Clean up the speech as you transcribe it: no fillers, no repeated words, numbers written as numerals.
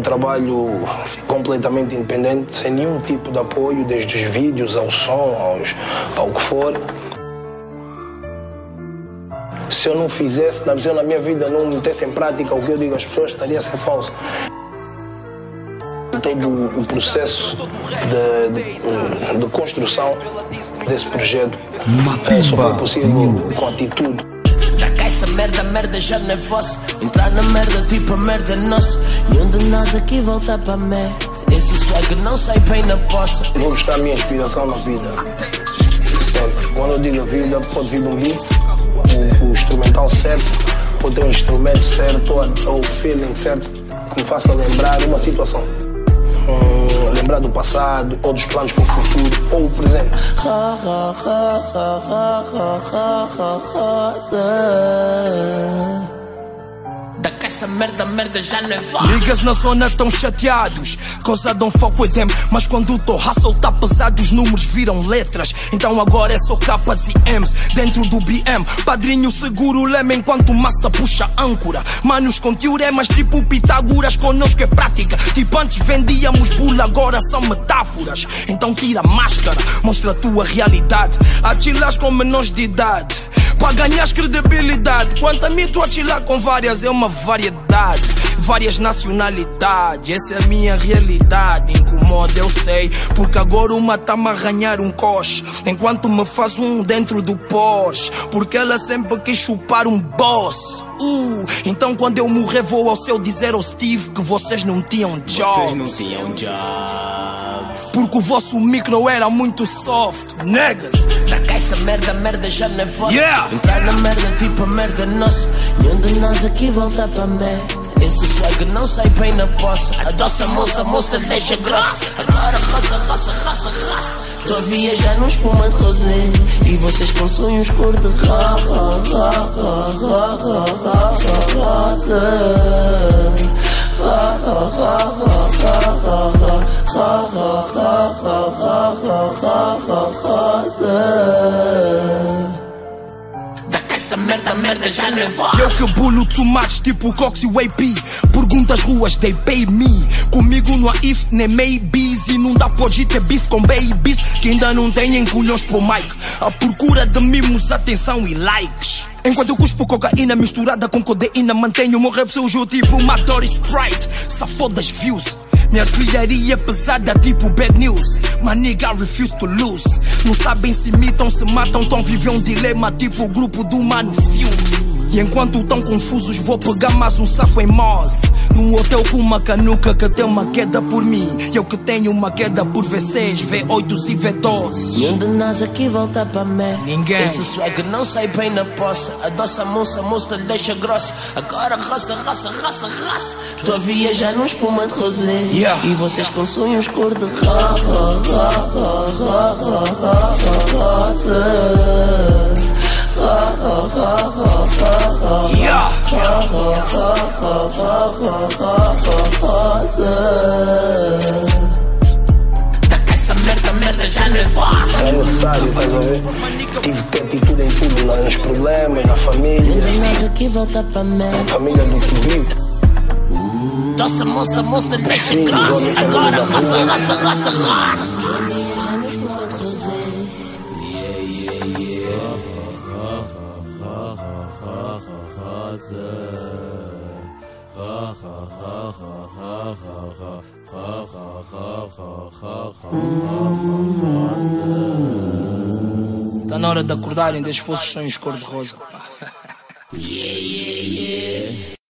trabalho completamente independente, sem nenhum tipo de apoio, desde os vídeos ao som, ao que for. Se eu não fizesse, se eu na minha vida não metesse em prática o que eu digo às pessoas, estaria a ser falso. Todo o processo de construção desse projeto só foi possível com atitude. Já que essa merda já não é vossa. Entrar na merda tipo a merda é nossa. Nenhum de nós aqui volta para merda. Esse swag não sai bem na poça. Vou buscar a minha inspiração na vida. Sempre. Quando eu digo a vida, pode vir um beat, o instrumental certo, pode ter um instrumento certo ou o feeling certo que me faça lembrar uma situação. Lembrar do passado, ou dos planos para o futuro, ou o presente. Daqui essa merda já não é voz. Niggas na zona tão chateados, cause I don't fuck with them. Mas quando tô hustle tá pesado, os números viram letras. Então agora é só capas e M's dentro do BM. Padrinho seguro o leme enquanto o master puxa âncora. Manos com teoremas tipo Pitágoras, connosco é prática. Tipo antes vendíamos bula, agora são metáforas. Então tira a máscara, mostra a tua realidade. A chilas com menores de idade para ganhar credibilidade. Quanto a mim, tô a chilar com várias, é uma variedade, várias nacionalidades. Essa é a minha realidade. Incomoda, eu sei, porque agora uma tá-me a arranhar um coche, enquanto me faz um dentro do Porsche, porque ela sempre quis chupar um boss. Então quando eu morrer vou ao céu dizer ao Steve que vocês não tinham job. Porque o vosso micro era muito soft, niggas. Daqui essa merda já não é vossa. Yeah. Entrar na merda tipo a merda é nossa. Nenhum de nós aqui volta para merda. Esse swag não sai bem na poça. Adoça moça deixa grossa. Agora raça. Tô a viajar num espumante rosé e vocês com sonhos cor de essa merda já não é voz. Eu que bulo tomates tipo Cox e AP. Perguntas ruas, they pay me. Comigo não há if nem maybes. E não dá pode ter beef com babies que ainda não têm encolhões pro mic. À procura de mimos, atenção e likes. Enquanto eu cuspo cocaína misturada com codeína, mantenho o meu rap sujo tipo uma Dory Sprite. Safou das views. Minha artilharia é pesada tipo bad news. My nigga refuse to lose. Não sabem se imitam, se matam, tão vivem um dilema tipo o grupo do Mano Fuse. E enquanto tão confusos vou pegar mais um saco em Moss, num hotel com uma canuca que tem uma queda por mim. Eu que tenho uma queda por V6, V8s e V12. Nenhum de nós aqui volta para merda. Ninguém. Esse swag não sai bem na poça. Adoça a moça lhe deixa grossa. Agora raça. Tô a viajar num espumante rosé. Yeah. E vocês com sonhos cor de Yeah. Daqui essa merda já não é voz. É necessário, estás a ver? Tive que ter atitude em tudo, nos problemas, na família. Nós aqui volta para merda. Família do público. Nossa moça lhe deixa grossa. Agora raça. Tá na hora de acordarem, deixe vossos sonhos cor-de-rosa. Yeah.